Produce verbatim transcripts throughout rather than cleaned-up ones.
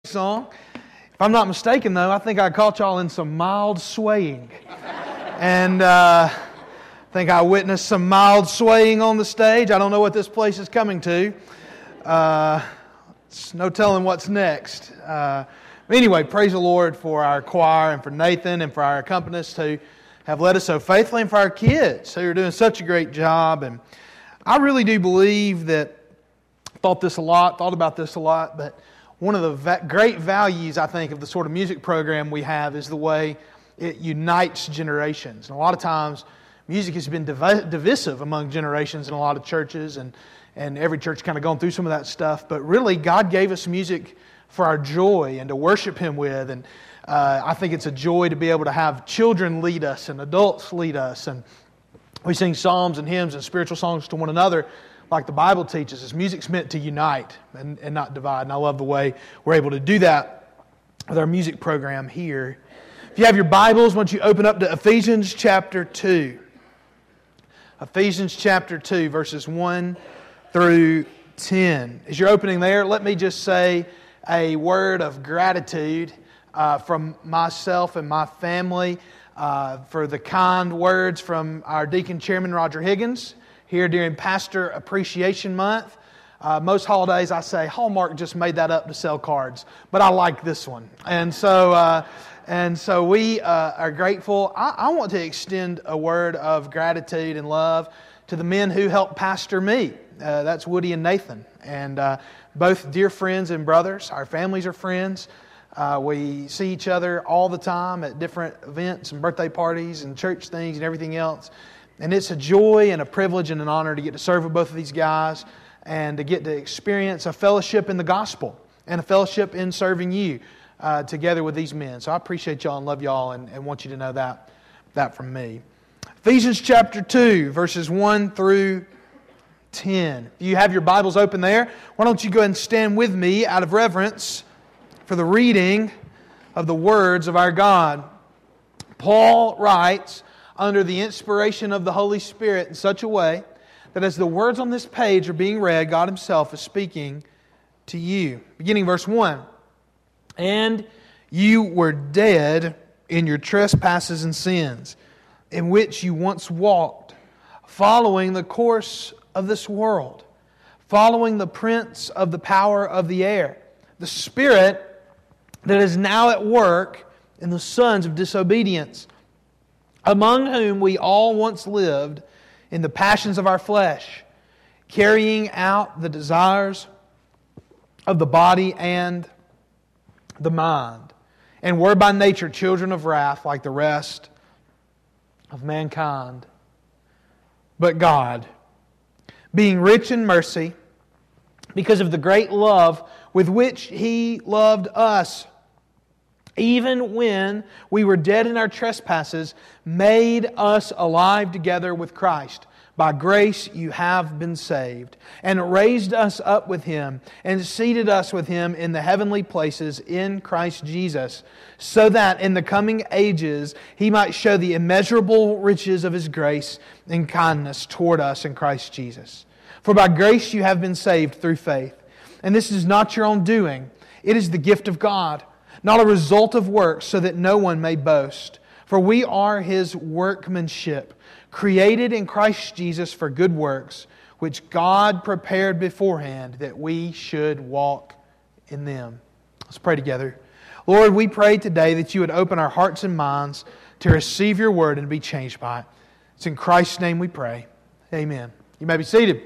Song. If I'm not mistaken, though, I think I caught y'all in some mild swaying. And uh, I think I witnessed some mild swaying on the stage. I don't know what this place is coming to. Uh, it's no telling what's next. Uh, anyway, praise the Lord for our choir and for Nathan and for our accompanists who have led us so faithfully, and for our kids who are doing such a great job. And I really do believe that, thought this a lot, thought about this a lot, but one of the va- great values, I think, of the sort of music program we have is the way it unites generations. And a lot of times, music has been div- divisive among generations in a lot of churches, and, and every church kind of gone through some of that stuff. But really, God gave us music for our joy and to worship Him with. And uh, I think it's a joy to be able to have children lead us and adults lead us. And we sing psalms and hymns and spiritual songs to one another, like the Bible teaches us. Music's meant to unite and, and not divide. And I love the way we're able to do that with our music program here. If you have your Bibles, why don't you open up to Ephesians chapter two. Ephesians chapter two, verses one through ten. As you're opening there, let me just say a word of gratitude uh, from myself and my family uh, for the kind words from our deacon chairman, Roger Higgins, here during Pastor Appreciation Month. Uh, most holidays I say, Hallmark just made that up to sell cards, but I like this one. And so uh, and so we uh, are grateful. I, I want to extend a word of gratitude and love to the men who helped pastor me. Uh, that's Woody and Nathan. And uh, both dear friends and brothers. Our families are friends. Uh, we see each other all the time at different events and birthday parties and church things and everything else. And it's a joy and a privilege and an honor to get to serve with both of these guys and to get to experience a fellowship in the gospel and a fellowship in serving you uh, together with these men. So I appreciate y'all and love y'all and, and want you to know that, that from me. Ephesians chapter two, verses one through ten. If you have your Bibles open there, why don't you go ahead and stand with me out of reverence for the reading of the words of our God. Paul writes, under the inspiration of the Holy Spirit in such a way that as the words on this page are being read, God Himself is speaking to you. Beginning verse one. And you were dead in your trespasses and sins, in which you once walked, following the course of this world, following the prince of the power of the air, the spirit that is now at work in the sons of disobedience, among whom we all once lived in the passions of our flesh, carrying out the desires of the body and the mind, and were by nature children of wrath like the rest of mankind. But God, being rich in mercy, because of the great love with which He loved us, even when we were dead in our trespasses, made us alive together with Christ. By grace you have been saved, and raised us up with Him, and seated us with Him in the heavenly places in Christ Jesus, so that in the coming ages He might show the immeasurable riches of His grace and kindness toward us in Christ Jesus. For by grace you have been saved through faith. And this is not your own doing. It is the gift of God, not a result of works, so that no one may boast. For we are His workmanship, created in Christ Jesus for good works, which God prepared beforehand that we should walk in them. Let's pray together. Lord, we pray today that You would open our hearts and minds to receive Your word and be changed by it. It's in Christ's name we pray. Amen. You may be seated.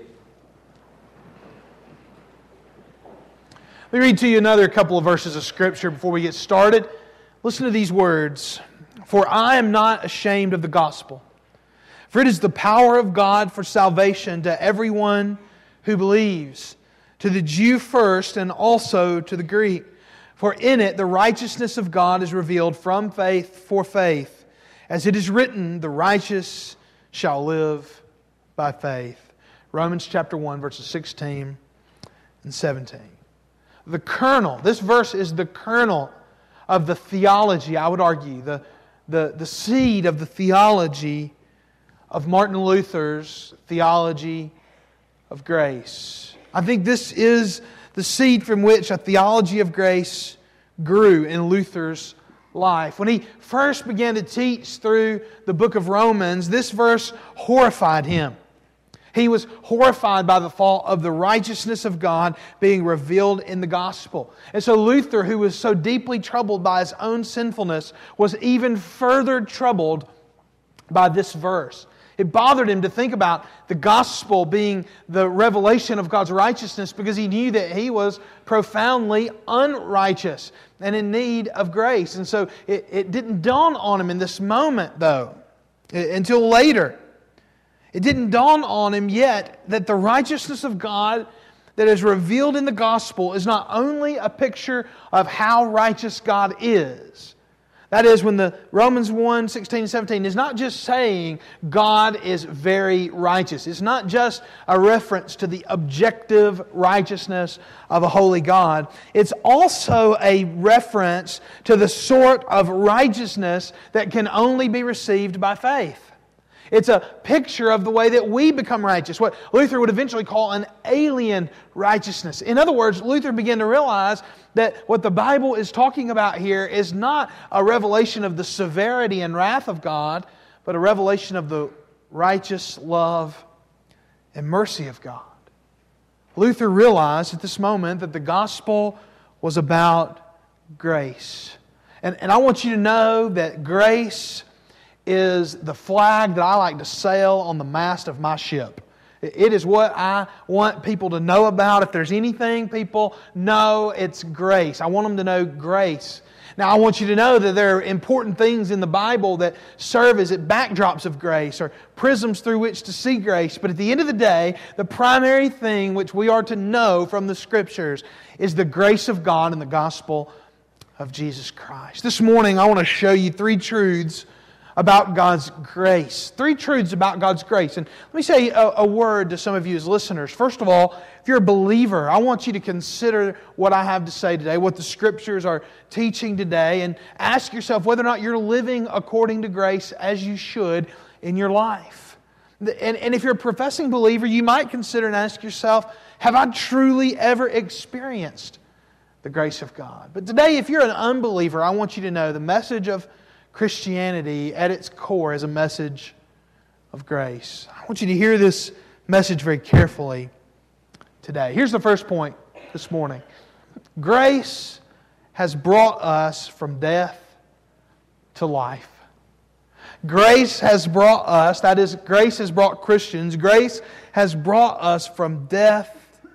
Let me read to you another couple of verses of Scripture before we get started. Listen to these words. For I am not ashamed of the gospel, for it is the power of God for salvation to everyone who believes, to the Jew first and also to the Greek. For in it the righteousness of God is revealed from faith for faith. As it is written, the righteous shall live by faith. Romans chapter one, verses sixteen and seventeen. The kernel, this verse is the kernel of the theology, I would argue, the, the, the seed of the theology of Martin Luther's theology of grace. I think this is the seed from which a theology of grace grew in Luther's life. When he first began to teach through the book of Romans, this verse horrified him. He was horrified by the thought of the righteousness of God being revealed in the gospel. And so Luther, who was so deeply troubled by his own sinfulness, was even further troubled by this verse. It bothered him to think about the gospel being the revelation of God's righteousness because he knew that he was profoundly unrighteous and in need of grace. And so it, it didn't dawn on him in this moment, though, until later. It didn't dawn on him yet that the righteousness of God that is revealed in the gospel is not only a picture of how righteous God is. That is, when the Romans one, sixteen and seventeen is not just saying God is very righteous. It's not just a reference to the objective righteousness of a holy God. It's also a reference to the sort of righteousness that can only be received by faith. It's a picture of the way that we become righteous, what Luther would eventually call an alien righteousness. In other words, Luther began to realize that what the Bible is talking about here is not a revelation of the severity and wrath of God, but a revelation of the righteous love and mercy of God. Luther realized at this moment that the gospel was about grace. And, and I want you to know that grace is the flag that I like to sail on the mast of my ship. It is what I want people to know about. If there's anything people know, it's grace. I want them to know grace. Now, I want you to know that there are important things in the Bible that serve as backdrops of grace or prisms through which to see grace. But at the end of the day, the primary thing which we are to know from the Scriptures is the grace of God and the gospel of Jesus Christ. This morning, I want to show you three truths about God's grace. Three truths about God's grace. And let me say a, a word to some of you as listeners. First of all, if you're a believer, I want you to consider what I have to say today, what the Scriptures are teaching today, and ask yourself whether or not you're living according to grace as you should in your life. And, and if you're a professing believer, you might consider and ask yourself, have I truly ever experienced the grace of God? But today, if you're an unbeliever, I want you to know the message of Christianity at its core is a message of grace. I want you to hear this message very carefully today. Here's the first point this morning. Grace has brought us from death to life. Grace has brought us, that is, grace has brought Christians, grace has brought us from death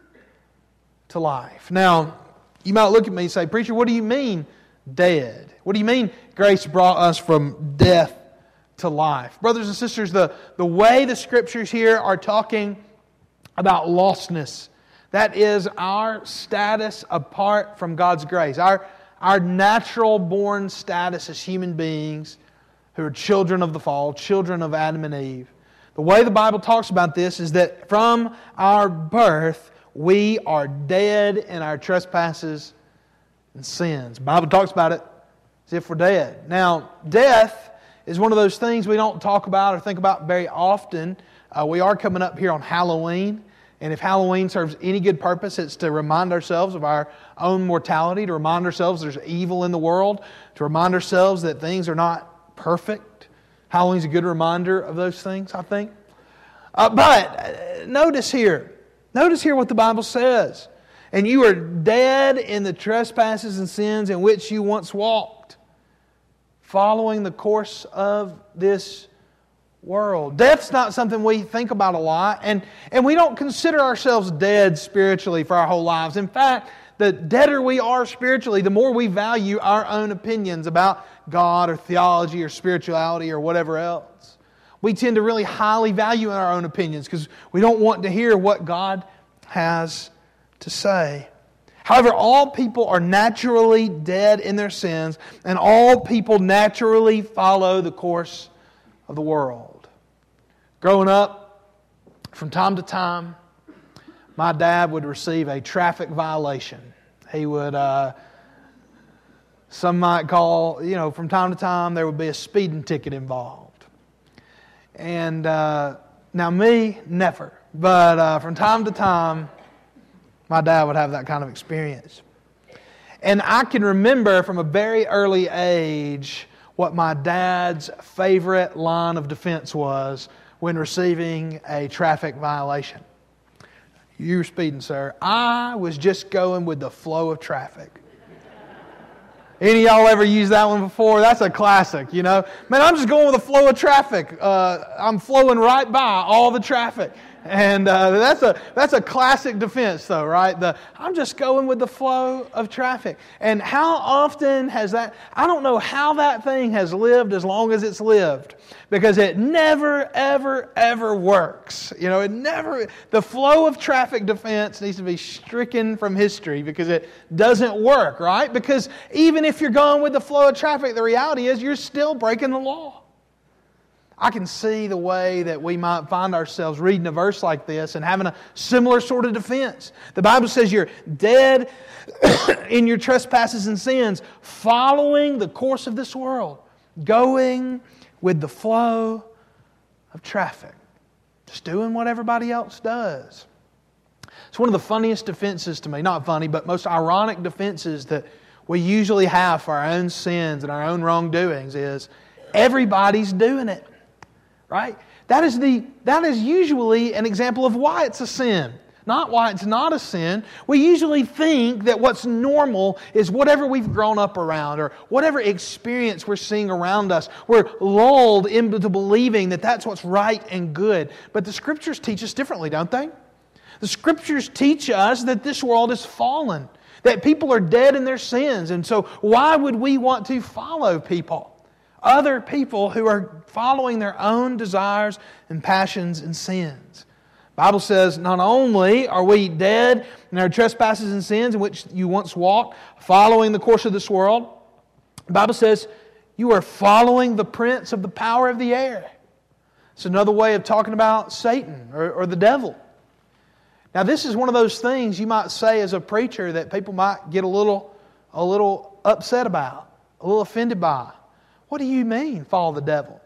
to life. Now, you might look at me and say, "Preacher, what do you mean dead? What do you mean grace brought us from death to life?" Brothers and sisters, the, the way the Scriptures here are talking about lostness, that is our status apart from God's grace, our, our natural born status as human beings who are children of the fall, children of Adam and Eve. The way the Bible talks about this is that from our birth, we are dead in our trespasses and sins. The Bible talks about it as if we're dead. Now, death is one of those things we don't talk about or think about very often. Uh, we are coming up here on Halloween, and if Halloween serves any good purpose, it's to remind ourselves of our own mortality, to remind ourselves there's evil in the world, to remind ourselves that things are not perfect. Halloween's a good reminder of those things, I think. Uh, but uh, notice here, notice here what the Bible says. "And you are dead in the trespasses and sins in which you once walked, following the course of this world." Death's not something we think about a lot, and, and we don't consider ourselves dead spiritually for our whole lives. In fact, the deader we are spiritually, the more we value our own opinions about God or theology or spirituality or whatever else. We tend to really highly value our own opinions because we don't want to hear what God has to say. However, all people are naturally dead in their sins, and all people naturally follow the course of the world. Growing up, from time to time, my dad would receive a traffic violation. He would, uh, some might call, you know, from time to time there would be a speeding ticket involved. And uh, now me, never. But uh, from time to time, my dad would have that kind of experience. And I can remember from a very early age what my dad's favorite line of defense was when receiving a traffic violation. You were speeding, sir. I was just going with the flow of traffic. Any of y'all ever used that one before? That's a classic, you know. Man, I'm just going with the flow of traffic. Uh, I'm flowing right by all the traffic. And uh, that's a that's a classic defense, though, right? The I'm just going with the flow of traffic. And how often has that? I don't know how that thing has lived as long as it's lived, because it never, ever, ever works. You know, it never. The flow of traffic defense needs to be stricken from history because it doesn't work, right? Because even if you're going with the flow of traffic, the reality is you're still breaking the law. I can see the way that we might find ourselves reading a verse like this and having a similar sort of defense. The Bible says you're dead in your trespasses and sins, following the course of this world, going with the flow of traffic, just doing what everybody else does. It's one of the funniest defenses to me, not funny, but most ironic defenses that we usually have for our own sins and our own wrongdoings is everybody's doing it. Right? That is the that is usually an example of why it's a sin, not why it's not a sin. We usually think that what's normal is whatever we've grown up around or whatever experience we're seeing around us. We're lulled into believing that that's what's right and good. But the Scriptures teach us differently, don't they? The Scriptures teach us that this world is fallen, that people are dead in their sins, and so why would we want to follow people? Other people who are following their own desires and passions and sins. The Bible says not only are we dead in our trespasses and sins in which you once walked, following the course of this world, the Bible says you are following the prince of the power of the air. It's another way of talking about Satan or, or the devil. Now this is one of those things you might say as a preacher that people might get a little, a little upset about, a little offended by. What do you mean, follow the devil?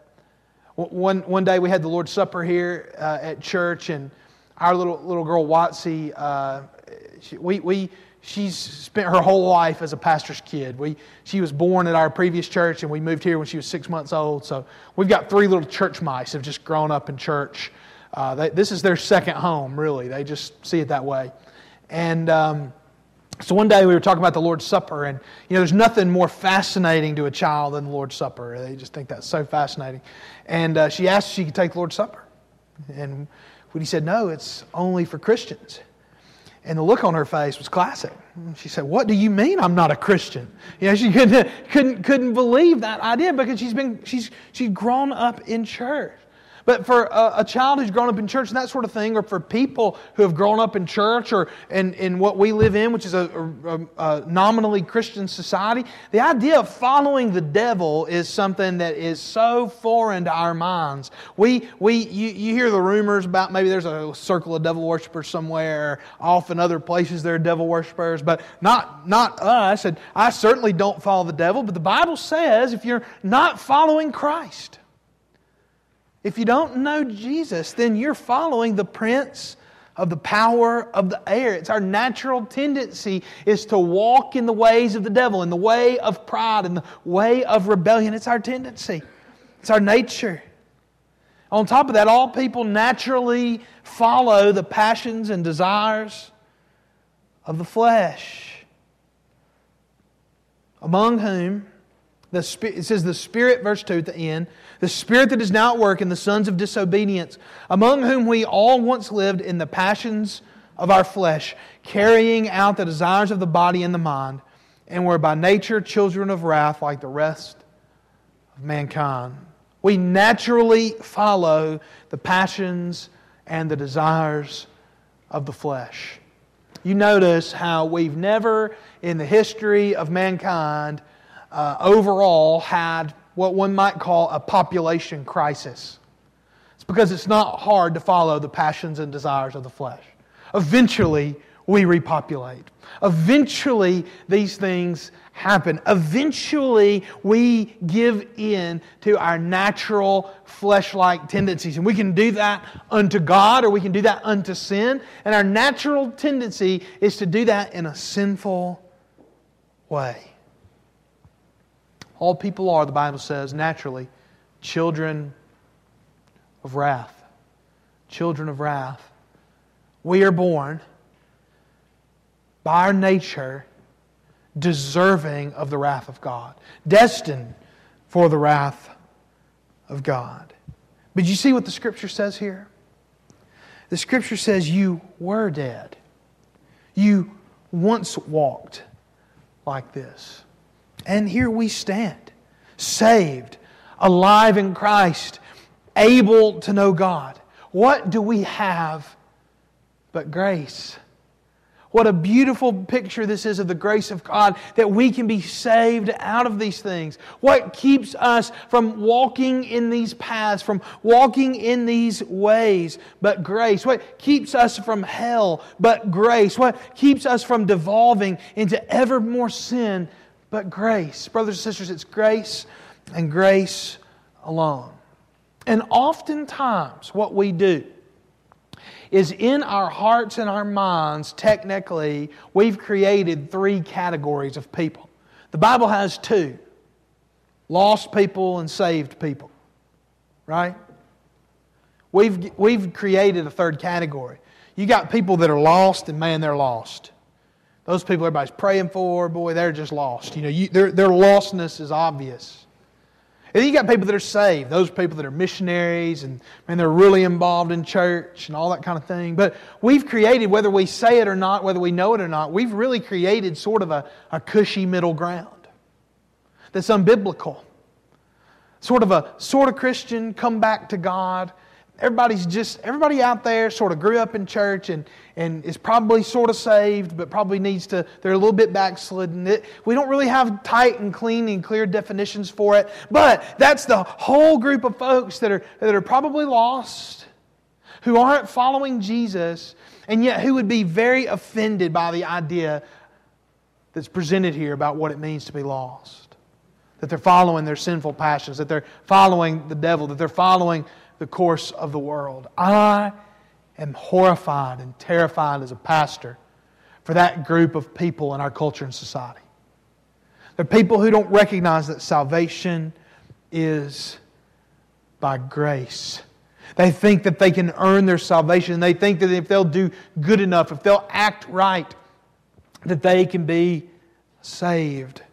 One one day we had the Lord's Supper here uh, at church, and our little little girl Watsy, uh, she, we we she's spent her whole life as a pastor's kid. We she was born at our previous church, and we moved here when she was six months old. So we've got three little church mice who've just grown up in church. Uh, they, this is their second home, really. They just see it that way, and. Um, So one day we were talking about the Lord's Supper, and you know, there's nothing more fascinating to a child than the Lord's Supper. They just think that's so fascinating. And uh, she asked if she could take the Lord's Supper. And when he said, no, it's only for Christians. And the look on her face was classic. She said, what do you mean I'm not a Christian? You know, she couldn't, couldn't, couldn't believe that idea because she's been she's she's grown up in church. But for a, a child who's grown up in church and that sort of thing, or for people who have grown up in church or in, in what we live in, which is a, a, a nominally Christian society, the idea of following the devil is something that is so foreign to our minds. We we you, you hear the rumors about maybe there's a circle of devil worshipers somewhere, off in other places there are devil worshipers, but not, not us. And I certainly don't follow the devil, but the Bible says if you're not following Christ, if you don't know Jesus, then you're following the prince of the power of the air. It's our natural tendency is to walk in the ways of the devil, in the way of pride, in the way of rebellion. It's our tendency. It's our nature. On top of that, all people naturally follow the passions and desires of the flesh, among whom The Spirit, it says the Spirit, verse two at the end, the Spirit that is now at work in the sons of disobedience, among whom we all once lived in the passions of our flesh, carrying out the desires of the body and the mind, and were by nature children of wrath like the rest of mankind. We naturally follow the passions and the desires of the flesh. You notice how we've never in the history of mankind Uh, overall had what one might call a population crisis. It's because it's not hard to follow the passions and desires of the flesh. Eventually, we repopulate. Eventually, these things happen. Eventually, we give in to our natural flesh-like tendencies. And we can do that unto God, or we can do that unto sin. And our natural tendency is to do that in a sinful way. All people are, the Bible says, naturally, children of wrath. Children of wrath. We are born, by our nature, deserving of the wrath of God. Destined for the wrath of God. But you see what the Scripture says here? The Scripture says you were dead. You once walked like this. And here we stand, saved, alive in Christ, able to know God. What do we have but grace? What a beautiful picture this is of the grace of God, that we can be saved out of these things. What keeps us from walking in these paths, from walking in these ways, but grace? What keeps us from hell, but grace? What keeps us from devolving into ever more sin, but grace? Brothers and sisters, it's grace and grace alone. And oftentimes what we do is in our hearts and our minds, technically, we've created three categories of people. The Bible has two. Lost people and saved people. Right? We've, we've created a third category. You got people that are lost, and man, they're lost. Those people everybody's praying for, boy, they're just lost. You know, you, their, their lostness is obvious. And then you got people that are saved. Those people that are missionaries and, and they're really involved in church and all that kind of thing. But we've created, whether we say it or not, whether we know it or not, we've really created sort of a, a cushy middle ground that's unbiblical. Sort of a sort of Christian, come back to God. Everybody's just, everybody out there sort of grew up in church and, and is probably sort of saved, but probably needs to, they're a little bit backslidden. It, we don't really have tight and clean and clear definitions for it. But that's the whole group of folks that are, that are probably lost, who aren't following Jesus, and yet who would be very offended by the idea that's presented here about what it means to be lost. That they're following their sinful passions, that they're following the devil, that they're following the course of the world. I am horrified and terrified as a pastor for that group of people in our culture and society. They're people who don't recognize that salvation is by grace. They think that they can earn their salvation. They think that if they'll do good enough, if they'll act right, that they can be saved.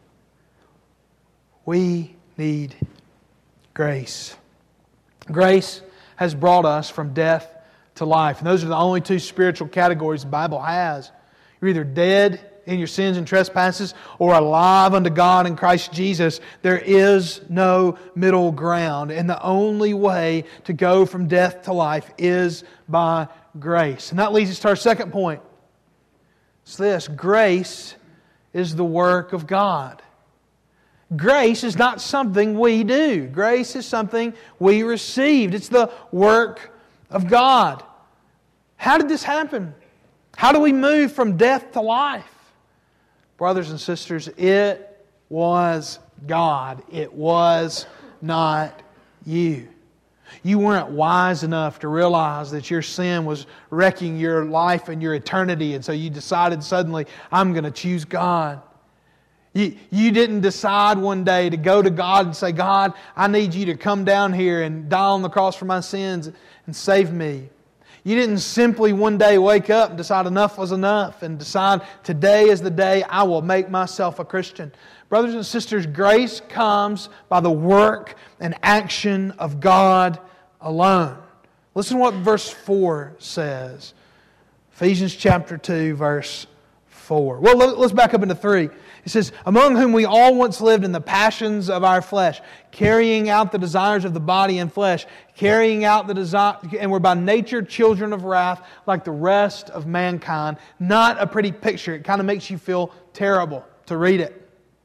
We need grace. Grace has brought us from death to life. And those are the only two spiritual categories the Bible has. You're either dead in your sins and trespasses or alive unto God in Christ Jesus. There is no middle ground. And the only way to go from death to life is by grace. And that leads us to our second point. It's this: grace is the work of God. Grace is not something we do. Grace is something we received. It's the work of God. How did this happen? How do we move from death to life? Brothers and sisters, it was God. It was not you. You weren't wise enough to realize that your sin was wrecking your life and your eternity, and so you decided suddenly, I'm going to choose God. You, you didn't decide one day to go to God and say, God, I need you to come down here and die on the cross for my sins and save me. You didn't simply one day wake up and decide enough was enough and decide today is the day I will make myself a Christian. Brothers and sisters, grace comes by the work and action of God alone. Listen to what verse four says. Ephesians chapter two, verse four. Well, let's back up into three. It says, among whom we all once lived in the passions of our flesh, carrying out the desires of the body and flesh, carrying out the desire, and we're by nature children of wrath like the rest of mankind. Not a pretty picture. It kind of makes you feel terrible to read it.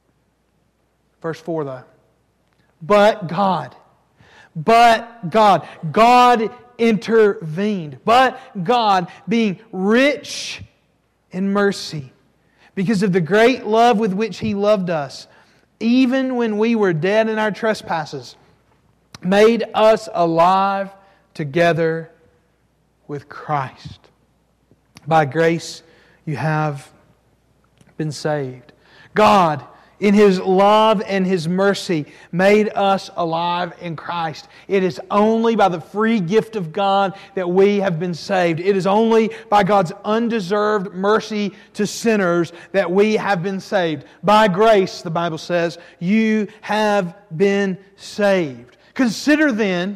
Verse four though. But God. But God. God intervened. But God, being rich in mercy, because of the great love with which He loved us, even when we were dead in our trespasses, made us alive together with Christ. By grace you have been saved. God, in His love and His mercy, made us alive in Christ. It is only by the free gift of God that we have been saved. It is only by God's undeserved mercy to sinners that we have been saved. By grace, the Bible says, you have been saved. Consider then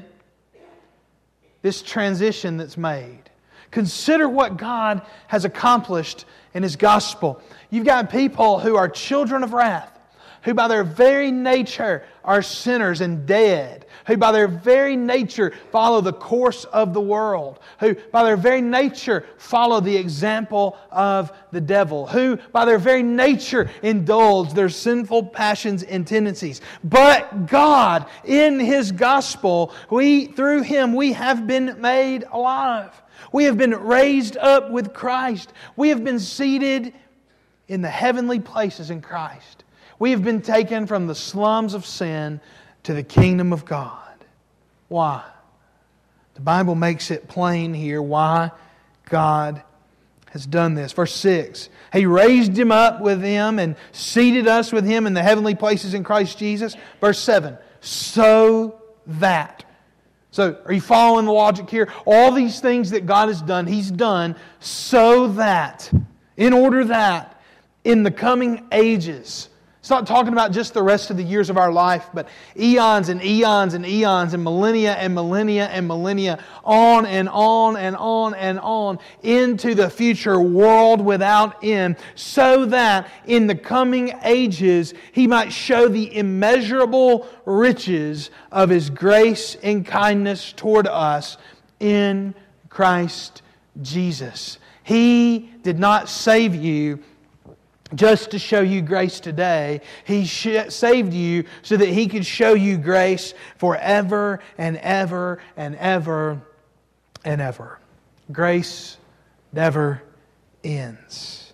this transition that's made. Consider what God has accomplished in His gospel. You've got people who are children of wrath, who by their very nature are sinners and dead, who by their very nature follow the course of the world, who by their very nature follow the example of the devil, who by their very nature indulge their sinful passions and tendencies. But God, in His gospel, we through Him we have been made alive. We have been raised up with Christ. We have been seated in the heavenly places in Christ. We have been taken from the slums of sin to the kingdom of God. Why? The Bible makes it plain here why God has done this. Verse six, He raised Him up with Him and seated us with Him in the heavenly places in Christ Jesus. Verse seven, so that. So, are you following the logic here? All these things that God has done, He's done so that, in order that, in the coming ages, it's not talking about just the rest of the years of our life, but eons and eons and eons and millennia and millennia and millennia, on and on and on and on into the future world without end, so that in the coming ages He might show the immeasurable riches of His grace and kindness toward us in Christ Jesus. He did not save you just to show you grace today. He saved you so that He could show you grace forever and ever and ever and ever. Grace never ends.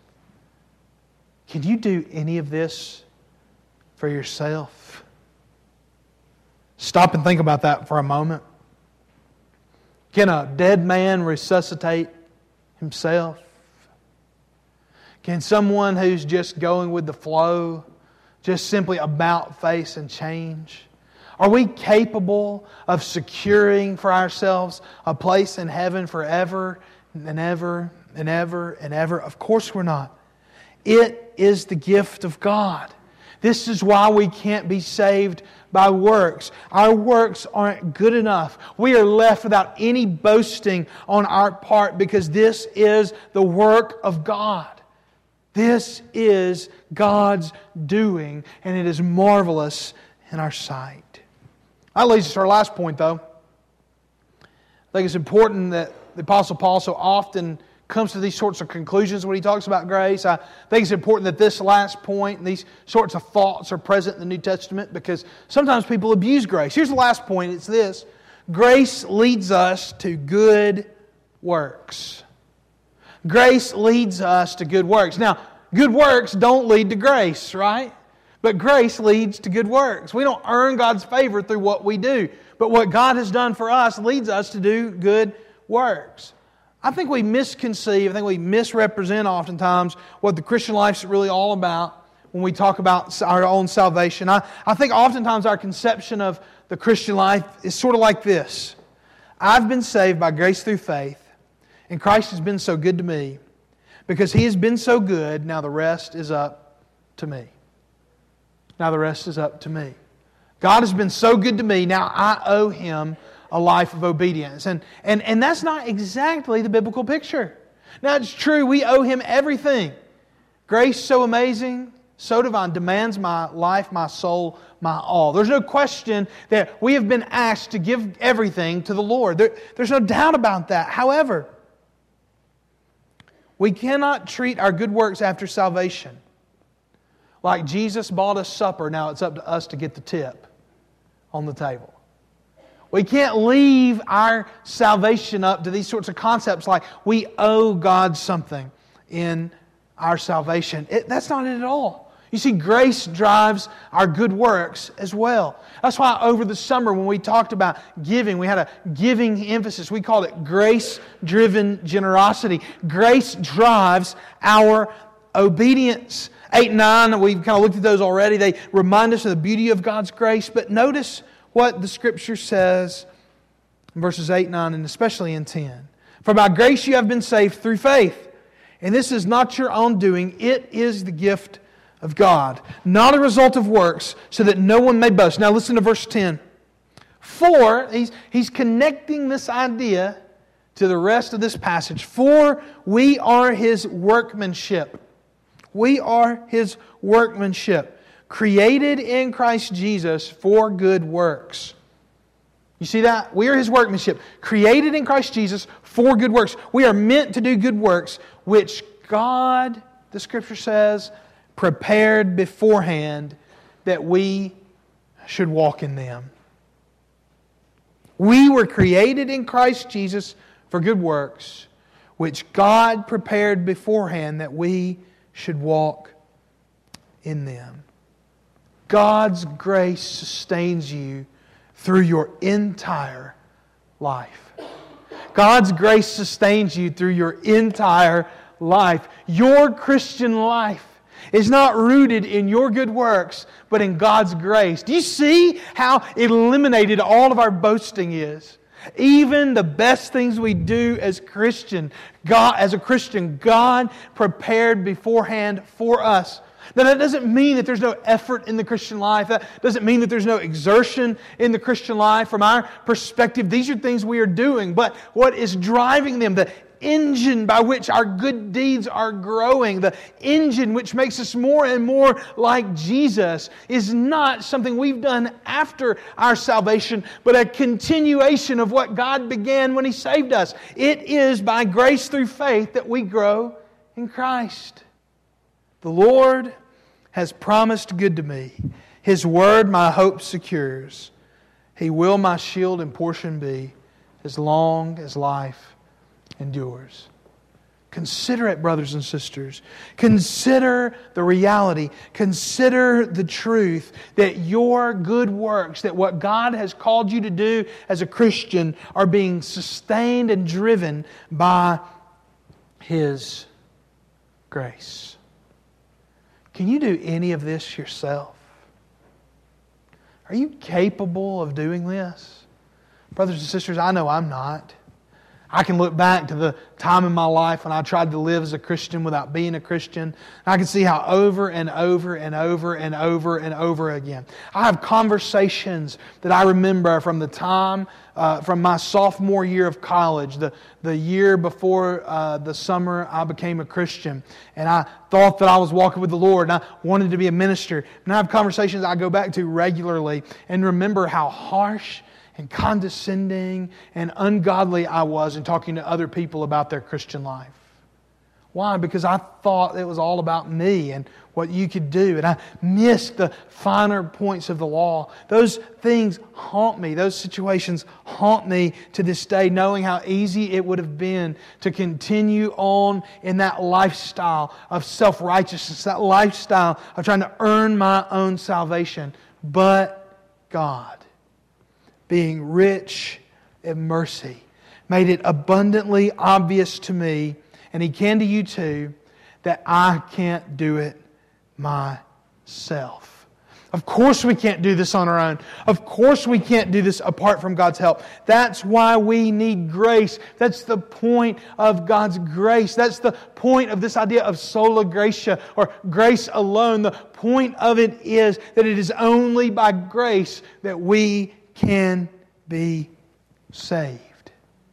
Can you do any of this for yourself? Stop and think about that for a moment. Can a dead man resuscitate himself? Can someone who's just going with the flow just simply about face and change? Are we capable of securing for ourselves a place in heaven forever and ever and ever and ever? Of course we're not. It is the gift of God. This is why we can't be saved by works. Our works aren't good enough. We are left without any boasting on our part because this is the work of God. This is God's doing, and it is marvelous in our sight. That leads us to our last point, though. I think it's important that the Apostle Paul so often comes to these sorts of conclusions when he talks about grace. I think it's important that this last point and these sorts of thoughts are present in the New Testament because sometimes people abuse grace. Here's the last point. It's this. Grace leads us to good works. Grace leads us to good works. Now, good works don't lead to grace, right? But grace leads to good works. We don't earn God's favor through what we do. But what God has done for us leads us to do good works. I think we misconceive, I think we misrepresent oftentimes what the Christian life is really all about when we talk about our own salvation. I, I think oftentimes our conception of the Christian life is sort of like this. I've been saved by grace through faith. And Christ has been so good to me. Because He has been so good, now the rest is up to me. Now the rest is up to me. God has been so good to me, now I owe Him a life of obedience. And, and, and that's not exactly the biblical picture. Now it's true, we owe Him everything. Grace so amazing, so divine, demands my life, my soul, my all. There's no question that we have been asked to give everything to the Lord. There, there's no doubt about that. However, we cannot treat our good works after salvation like Jesus bought us supper, now it's up to us to get the tip on the table. We can't leave our salvation up to these sorts of concepts like we owe God something in our salvation. It, that's not it at all. You see, grace drives our good works as well. That's why over the summer when we talked about giving, we had a giving emphasis. We called it grace-driven generosity. Grace drives our obedience. eight and nine, we've kind of looked at those already. They remind us of the beauty of God's grace. But notice what the Scripture says in verses eight, nine, and especially in ten. For by grace you have been saved through faith. And this is not your own doing. It is the gift of God, not a result of works, so that no one may boast. Now listen to verse ten. For, he's, he's connecting this idea to the rest of this passage. For we are His workmanship. We are His workmanship, created in Christ Jesus for good works. You see that? We are His workmanship, created in Christ Jesus for good works. We are meant to do good works, which God, the Scripture says, prepared beforehand that we should walk in them. We were created in Christ Jesus for good works, which God prepared beforehand that we should walk in them. God's grace sustains you through your entire life. God's grace sustains you through your entire life. Your Christian life is not rooted in your good works, but in God's grace. Do you see how eliminated all of our boasting is? Even the best things we do as Christian, God, as a Christian, God prepared beforehand for us. Now that doesn't mean that there's no effort in the Christian life. That doesn't mean that there's no exertion in the Christian life. From our perspective, these are things we are doing. But what is driving them, the engine by which our good deeds are growing, the engine which makes us more and more like Jesus, is not something we've done after our salvation, but a continuation of what God began when He saved us. It is by grace through faith that we grow in Christ. The Lord has promised good to me. His word my hope secures. He will my shield and portion be as long as life endures. Consider it, brothers and sisters. Consider the reality. Consider the truth that your good works, that what God has called you to do as a Christian, are being sustained and driven by His grace. Can you do any of this yourself? Are you capable of doing this? Brothers and sisters, I know I'm not. I can look back to the time in my life when I tried to live as a Christian without being a Christian. I can see how over and over and over and over and over again. I have conversations that I remember from the time, uh, from my sophomore year of college, the, the year before uh, the summer I became a Christian. And I thought that I was walking with the Lord and I wanted to be a minister. And I have conversations I go back to regularly and remember how harsh and condescending and ungodly I was in talking to other people about their Christian life. Why? Because I thought it was all about me and what you could do. And I missed the finer points of the law. Those things haunt me. Those situations haunt me to this day, knowing how easy it would have been to continue on in that lifestyle of self-righteousness, that lifestyle of trying to earn my own salvation. But God, being rich in mercy, made it abundantly obvious to me, and He can to you too, that I can't do it myself. Of course we can't do this on our own. Of course we can't do this apart from God's help. That's why we need grace. That's the point of God's grace. That's the point of this idea of sola gratia, or grace alone. The point of it is that it is only by grace that we can be saved.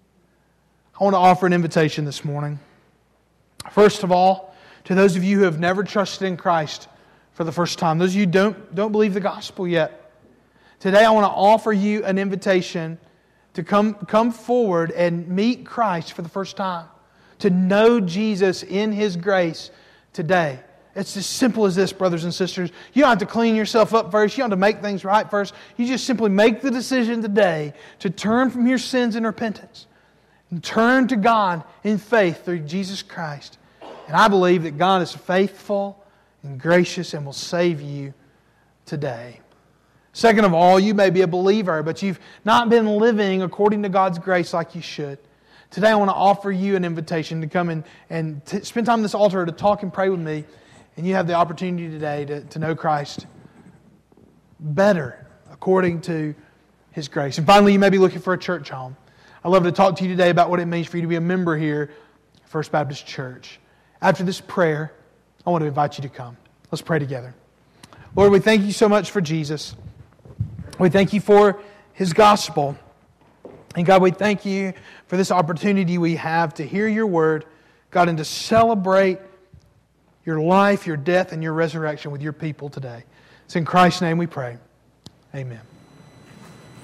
I want to offer an invitation this morning. First of all, to those of you who have never trusted in Christ for the first time, those of you who don't, don't believe the gospel yet, today I want to offer you an invitation to come, come forward and meet Christ for the first time, to know Jesus in His grace today. It's as simple as this, brothers and sisters. You don't have to clean yourself up first. You don't have to make things right first. You just simply make the decision today to turn from your sins in repentance and turn to God in faith through Jesus Christ. And I believe that God is faithful and gracious and will save you today. Second of all, you may be a believer, but you've not been living according to God's grace like you should. Today I want to offer you an invitation to come and, and t- spend time at this altar to talk and pray with me. and you have the opportunity today to, to know Christ better according to His grace. And finally, you may be looking for a church home. I'd love to talk to you today about what it means for you to be a member here at First Baptist Church. After this prayer, I want to invite you to come. Let's pray together. Lord, we thank you so much for Jesus. We thank you for His gospel. And God, we thank you for this opportunity we have to hear your word, God, and to celebrate your life, your death, and your resurrection with your people today. It's in Christ's name we pray. Amen.